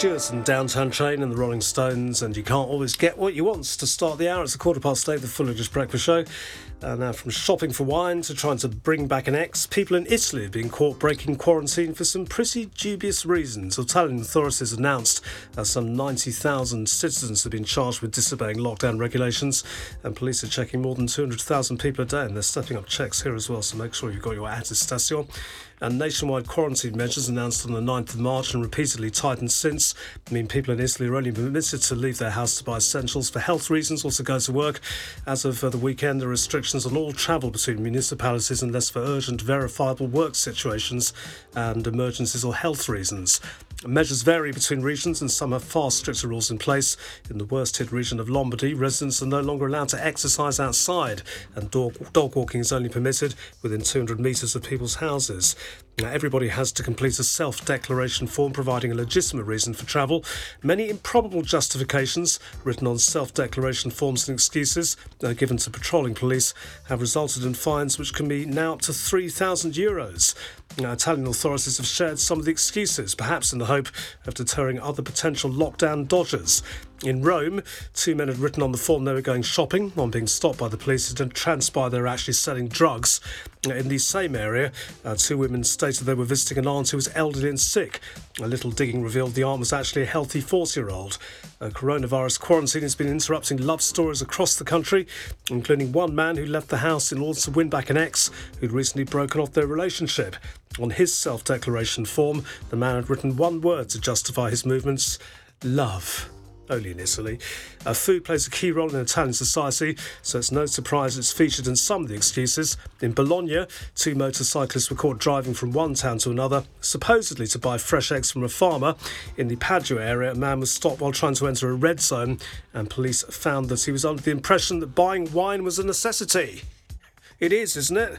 Stewart's and Downtown Train and the Rolling Stones, and you can't always get what you want to start the hour. It's 8:15, the Full English Breakfast Show. Now, from shopping for wine to trying to bring back an ex, people in Italy have been caught breaking quarantine for some pretty dubious reasons. Italian authorities announced some 90,000 citizens have been charged with disobeying lockdown regulations, and police are checking more than 200,000 people a day, and they're stepping up checks here as well, so make sure you've got your attestation. And nationwide quarantine measures announced on the 9th of March and repeatedly tightened since mean people in Italy are only permitted to leave their house to buy essentials for health reasons, also go to work. As of the weekend, there are restrictions on all travel between municipalities unless for urgent, verifiable work situations and emergencies or health reasons. Measures vary between regions and some have far stricter rules in place. In the worst-hit region of Lombardy, residents are no longer allowed to exercise outside and dog walking is only permitted within 200 metres of people's houses. Now, everybody has to complete a self-declaration form providing a legitimate reason for travel. Many improbable justifications written on self-declaration forms and excuses given to patrolling police have resulted in fines which can be now up to €3,000. Now, Italian authorities have shared some of the excuses, perhaps in the hope of deterring other potential lockdown dodgers. In Rome, two men had written on the form they were going shopping. On being stopped by the police, it had transpired they were actually selling drugs. In the same area, two women stated they were visiting an aunt who was elderly and sick. A little digging revealed the aunt was actually a healthy 40-year-old. Coronavirus quarantine has been interrupting love stories across the country, including one man who left the house in order to win back an ex who'd recently broken off their relationship. On his self-declaration form, the man had written one word to justify his movements: love. Only in Italy. Food plays a key role in Italian society, so it's no surprise it's featured in some of the excuses. In Bologna, two motorcyclists were caught driving from one town to another, supposedly to buy fresh eggs from a farmer. In the Padua area, a man was stopped while trying to enter a red zone, and police found that he was under the impression that buying wine was a necessity. It is, isn't it?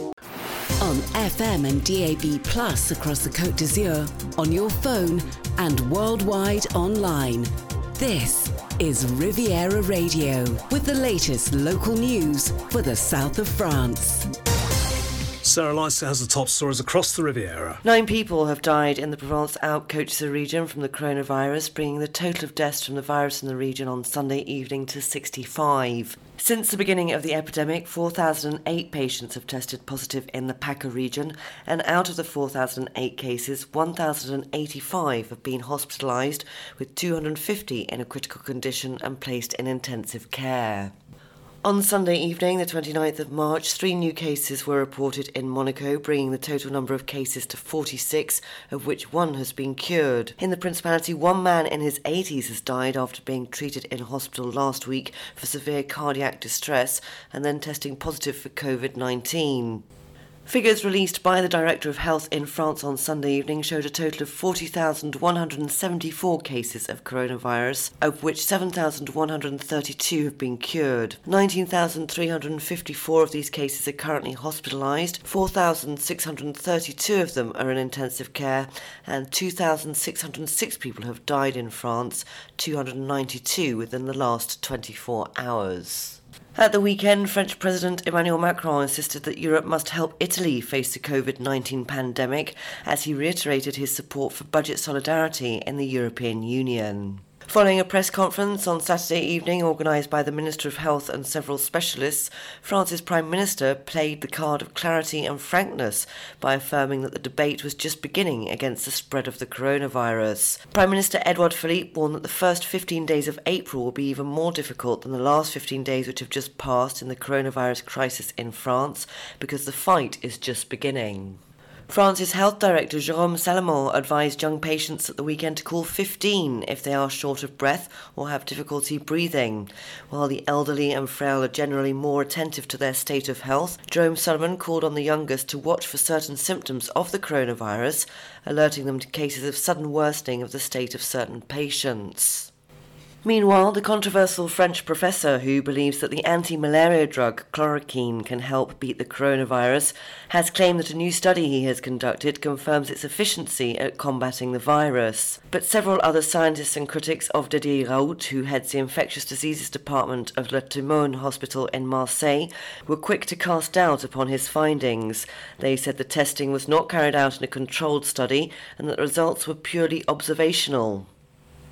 On FM and DAB+ across the Côte d'Azur, on your phone and worldwide online. This is Riviera Radio with the latest local news for the south of France. Sarah Lyster has the top stories across the Riviera. 9 people have died in the Provence-Alpes Côte d'Azur region from the coronavirus, bringing the total of deaths from the virus in the region on Sunday evening to 65. Since the beginning of the epidemic, 4,008 patients have tested positive in the PACA region, and out of the 4,008 cases, 1,085 have been hospitalised, with 250 in a critical condition and placed in intensive care. On Sunday evening, the 29th of March, 3 new cases were reported in Monaco, bringing the total number of cases to 46, of which 1 has been cured. In the Principality, 1 man in his 80s has died after being treated in hospital last week for severe cardiac distress and then testing positive for COVID-19. Figures released by the Director of Health in France on Sunday evening showed a total of 40,174 cases of coronavirus, of which 7,132 have been cured. 19,354 of these cases are currently hospitalised, 4,632 of them are in intensive care, and 2,606 people have died in France, 292 within the last 24 hours. At the weekend, French President Emmanuel Macron insisted that Europe must help Italy face the COVID-19 pandemic, as he reiterated his support for budget solidarity in the European Union. Following a press conference on Saturday evening organised by the Minister of Health and several specialists, France's Prime Minister played the card of clarity and frankness by affirming that the debate was just beginning against the spread of the coronavirus. Prime Minister Edouard Philippe warned that the first 15 days of April will be even more difficult than the last 15 days which have just passed in the coronavirus crisis in France, because the fight is just beginning. France's Health Director Jérôme Salomon advised young patients at the weekend to call 15 if they are short of breath or have difficulty breathing. While the elderly and frail are generally more attentive to their state of health, Jérôme Salomon called on the youngest to watch for certain symptoms of the coronavirus, alerting them to cases of sudden worsening of the state of certain patients. Meanwhile, the controversial French professor who believes that the anti-malaria drug chloroquine can help beat the coronavirus has claimed that a new study he has conducted confirms its efficiency at combating the virus. But several other scientists and critics of Didier Raoult, who heads the infectious diseases department of Le Timone Hospital in Marseille, were quick to cast doubt upon his findings. They said the testing was not carried out in a controlled study and that the results were purely observational.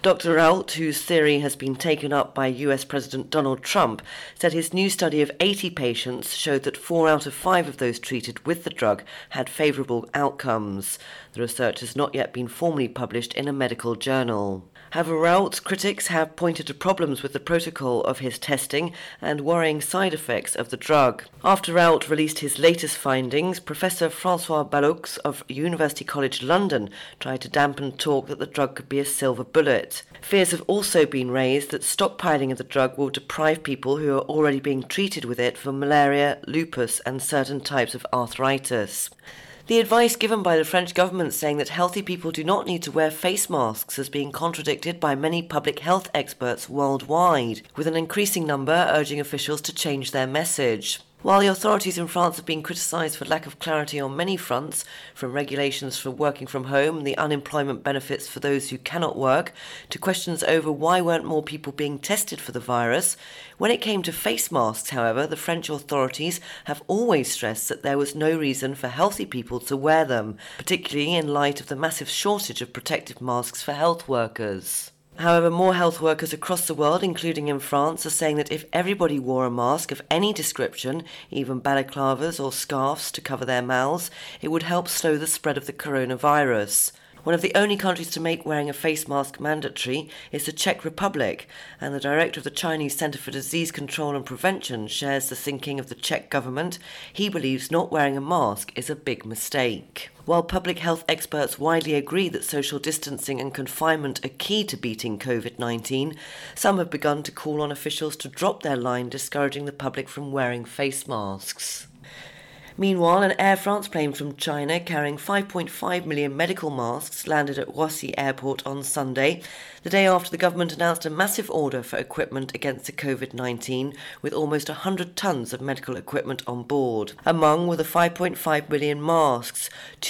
Dr. Rault, whose theory has been taken up by US President Donald Trump, said his new study of 80 patients showed that 4 out of 5 of those treated with the drug had favourable outcomes. The research has not yet been formally published in a medical journal. However, Rault's critics have pointed to problems with the protocol of his testing and worrying side effects of the drug. After Rault released his latest findings, Professor François Baloux of University College London tried to dampen talk that the drug could be a silver bullet. Fears have also been raised that stockpiling of the drug will deprive people who are already being treated with it for malaria, lupus and certain types of arthritis. The advice given by the French government saying that healthy people do not need to wear face masks is being contradicted by many public health experts worldwide, with an increasing number urging officials to change their message. While the authorities in France have been criticised for lack of clarity on many fronts, from regulations for working from home and the unemployment benefits for those who cannot work, to questions over why weren't more people being tested for the virus, when it came to face masks, however, the French authorities have always stressed that there was no reason for healthy people to wear them, particularly in light of the massive shortage of protective masks for health workers. However, more health workers across the world, including in France, are saying that if everybody wore a mask of any description, even balaclavas or scarves to cover their mouths, it would help slow the spread of the coronavirus. One of the only countries to make wearing a face mask mandatory is the Czech Republic, and the director of the Chinese Centre for Disease Control and Prevention shares the thinking of the Czech government. He believes not wearing a mask is a big mistake. While public health experts widely agree that social distancing and confinement are key to beating COVID-19, some have begun to call on officials to drop their line discouraging the public from wearing face masks. Meanwhile, an Air France plane from China carrying 5.5 million medical masks landed at Roissy Airport on Sunday, the day after the government announced a massive order for equipment against the COVID-19, with almost 100 tons of medical equipment on board. Among were the 5.5 million masks,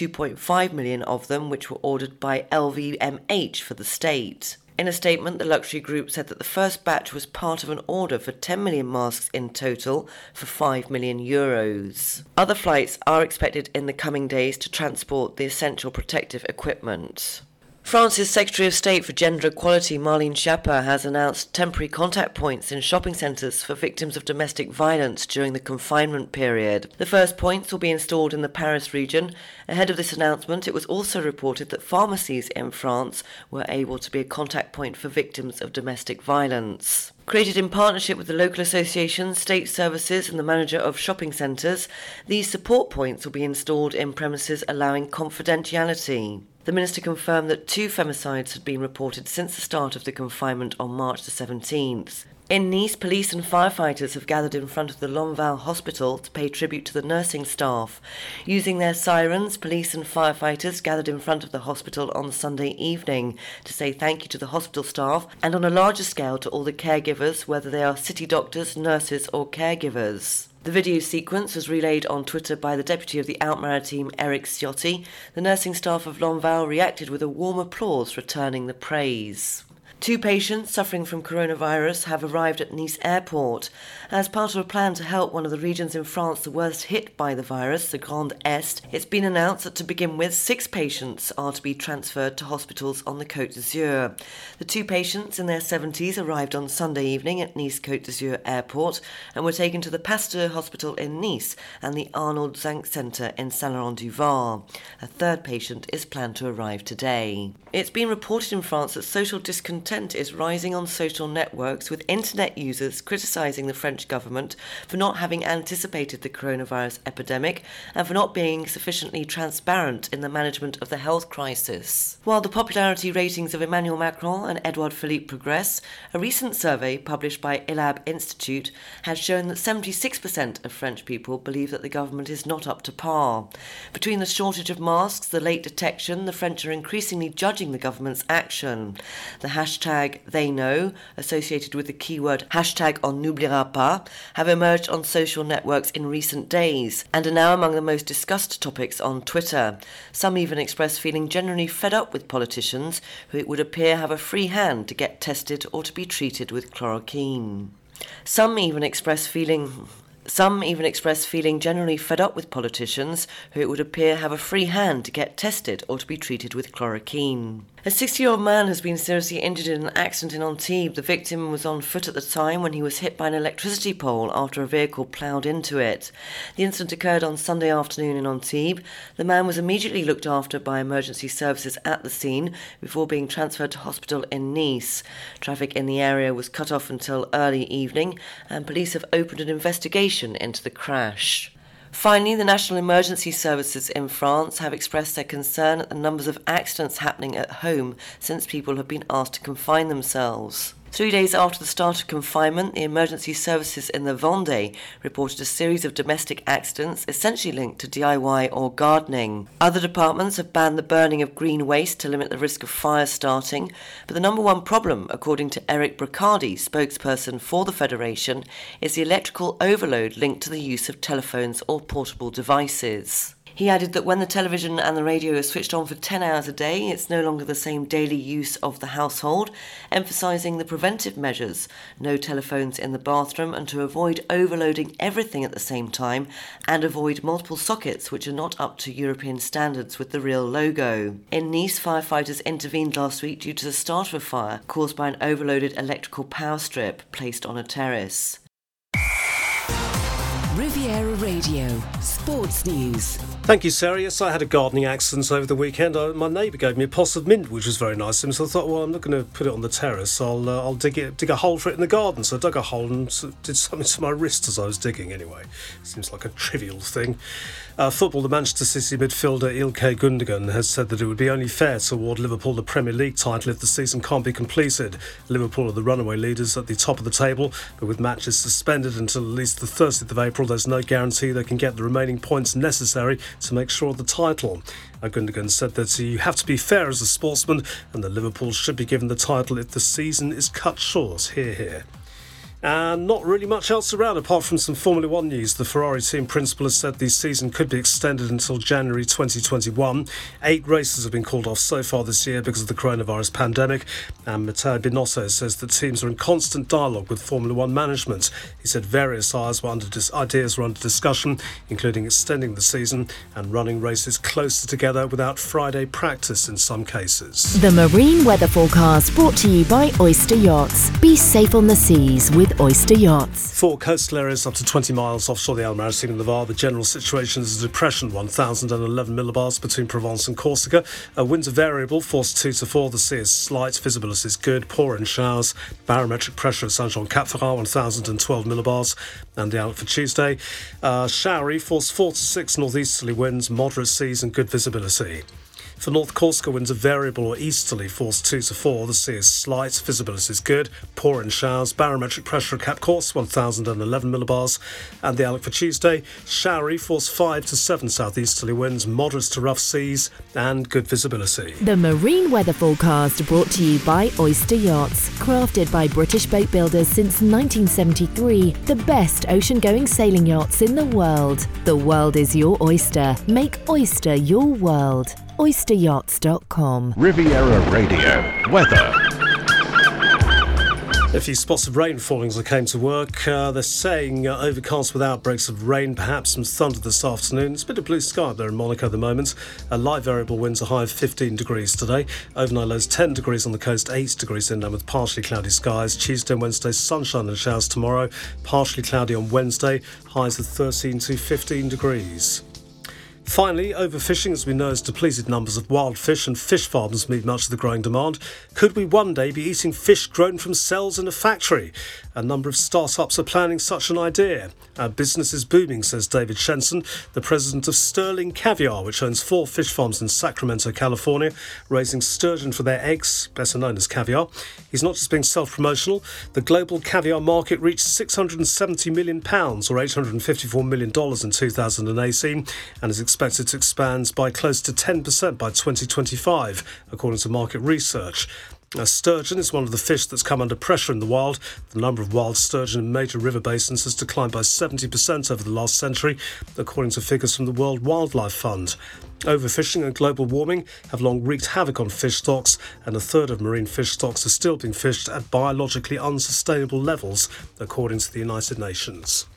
2.5 million of them which were ordered by LVMH for the state. In a statement, the luxury group said that the first batch was part of an order for 10 million masks in total for €5 million. Other flights are expected in the coming days to transport the essential protective equipment. France's Secretary of State for Gender Equality, Marlene Schiappa, has announced temporary contact points in shopping centres for victims of domestic violence during the confinement period. The first points will be installed in the Paris region. Ahead of this announcement, it was also reported that pharmacies in France were able to be a contact point for victims of domestic violence. Created in partnership with the local associations, state services and the manager of shopping centres, these support points will be installed in premises allowing confidentiality. The minister confirmed that 2 femicides had been reported since the start of the confinement on March the 17th. In Nice, police and firefighters have gathered in front of the Lonval Hospital to pay tribute to the nursing staff. Using their sirens, police and firefighters gathered in front of the hospital on Sunday evening to say thank you to the hospital staff and on a larger scale to all the caregivers, whether they are city doctors, nurses or caregivers. The video sequence was relayed on Twitter by the deputy of the Alpes-Maritimes, Eric Ciotti. The nursing staff of Lonval reacted with a warm applause, returning the praise. 2 patients suffering from coronavirus have arrived at Nice Airport. As part of a plan to help one of the regions in France the worst hit by the virus, the Grand Est, it's been announced that to begin with, 6 patients are to be transferred to hospitals on the Côte d'Azur. The 2 patients in their 70s arrived on Sunday evening at Nice Côte d'Azur Airport and were taken to the Pasteur Hospital in Nice and the Arnold Zanck Centre in Saint-Laurent-du-Var. A 3rd patient is planned to arrive today. It's been reported in France that social discontent is rising on social networks, with internet users criticising the French government for not having anticipated the coronavirus epidemic and for not being sufficiently transparent in the management of the health crisis. While the popularity ratings of Emmanuel Macron and Edouard Philippe progress, a recent survey published by ILAB Institute has shown that 76% of French people believe that the government is not up to par. Between the shortage of masks, the late detection, the French are increasingly judging the government's action. The hashtag #TheyKnow, associated with the keyword #OnN'oubliera pas, have emerged on social networks in recent days and are now among the most discussed topics on Twitter. Some even express feeling generally fed up with politicians who it would appear have a free hand to get tested or to be treated with chloroquine. Some even express feeling generally fed up with politicians who it would appear have a free hand to get tested or to be treated with chloroquine. A 60-year-old man has been seriously injured in an accident in Antibes. The victim was on foot at the time when he was hit by an electricity pole after a vehicle ploughed into it. The incident occurred on Sunday afternoon in Antibes. The man was immediately looked after by emergency services at the scene before being transferred to hospital in Nice. Traffic in the area was cut off until early evening, and police have opened an investigation into the crash. Finally, the National Emergency Services in France have expressed their concern at the numbers of accidents happening at home since people have been asked to confine themselves. 3 days after the start of confinement, the emergency services in the Vendée reported a series of domestic accidents essentially linked to DIY or gardening. Other departments have banned the burning of green waste to limit the risk of fires starting, but the number one problem, according to Eric Briccardi, spokesperson for the Federation, is the electrical overload linked to the use of telephones or portable devices. He added that when the television and the radio are switched on for 10 hours a day, it's no longer the same daily use of the household, emphasising the preventive measures, no telephones in the bathroom, and to avoid overloading everything at the same time, and avoid multiple sockets which are not up to European standards with the real logo. In Nice, firefighters intervened last week due to the start of a fire caused by an overloaded electrical power strip placed on a terrace. Riviera Radio, Sports News. Thank you, Sarah. Yes, I had a gardening accident over the weekend. My neighbour gave me a pot of mint, which was very nice of him. So I thought, well, I'm not going to put it on the terrace. I'll dig a hole for it in the garden. So I dug a hole and did something to my wrist as I was digging. Anyway, seems like a trivial thing. Football, the Manchester City midfielder Ilkay Gundogan has said that it would be only fair to award Liverpool the Premier League title if the season can't be completed. Liverpool are the runaway leaders at the top of the table, but with matches suspended until at least the 30th of April, there's no guarantee they can get the remaining points necessary to make sure of the title. Gundogan said that you have to be fair as a sportsman and that Liverpool should be given the title if the season is cut short. Hear, hear. And not really much else around apart from some Formula 1 news. The Ferrari team principal has said the season could be extended until January 2021. 8 races have been called off so far this year because of the coronavirus pandemic. And Matteo Binotto says that teams are in constant dialogue with Formula 1 management. He said various ideas were under discussion, including extending the season and running races closer together without Friday practice in some cases. The marine weather forecast brought to you by Oyster Yachts. Be safe on the seas with Oyster Yachts. 4 coastal areas up to 20 miles offshore the Almarising and the Var. The general situation is a depression, 1,011 millibars between Provence and Corsica. Winds are variable, force 2 to 4. The sea is slight, visibility is good, pour in showers. Barometric pressure at Saint-Jean-Cap-Ferrat, 1,012 millibars. And the outlook for Tuesday, showery, force 4 to 6 northeasterly winds, moderate seas and good visibility. For North Corsica, winds are variable or easterly, force 2 to 4. The sea is slight, visibility is good, pour in showers. Barometric pressure at Cap Corse, 1,011 millibars. And the outlook for Tuesday, showery, force 5 to 7 southeasterly winds, moderate to rough seas and good visibility. The marine weather forecast brought to you by Oyster Yachts. Crafted by British boat builders since 1973, the best ocean-going sailing yachts in the world. The world is your oyster. Make Oyster your world. oysteryachts.com. Riviera Radio weather. A few spots of rain falling as I came to work. They're saying overcast with outbreaks of rain, perhaps some thunder this afternoon. It's a bit of blue sky up there in Monaco at the moment. Light variable winds, a high of 15 degrees today. Overnight lows 10 degrees on the coast, 8 degrees inland with partially cloudy skies. Tuesday and Wednesday, sunshine and showers tomorrow. Partially cloudy on Wednesday, highs of 13 to 15 degrees. Finally, overfishing, as we know, has depleted numbers of wild fish and fish farms meet much of the growing demand. Could we one day be eating fish grown from cells in a factory? A number of startups are planning such an idea. Our business is booming, says David Shenson, the president of Sterling Caviar, which owns 4 fish farms in Sacramento, California, raising sturgeon for their eggs, better known as caviar. He's not just being self-promotional. The global caviar market reached £670 million, or $854 million in 2018, and is expected to expand by close to 10% by 2025, according to market research. Sturgeon is one of the fish that's come under pressure in the wild. The number of wild sturgeon in major river basins has declined by 70% over the last century, according to figures from the World Wildlife Fund. Overfishing and global warming have long wreaked havoc on fish stocks, and a third of marine fish stocks are still being fished at biologically unsustainable levels, according to the United Nations.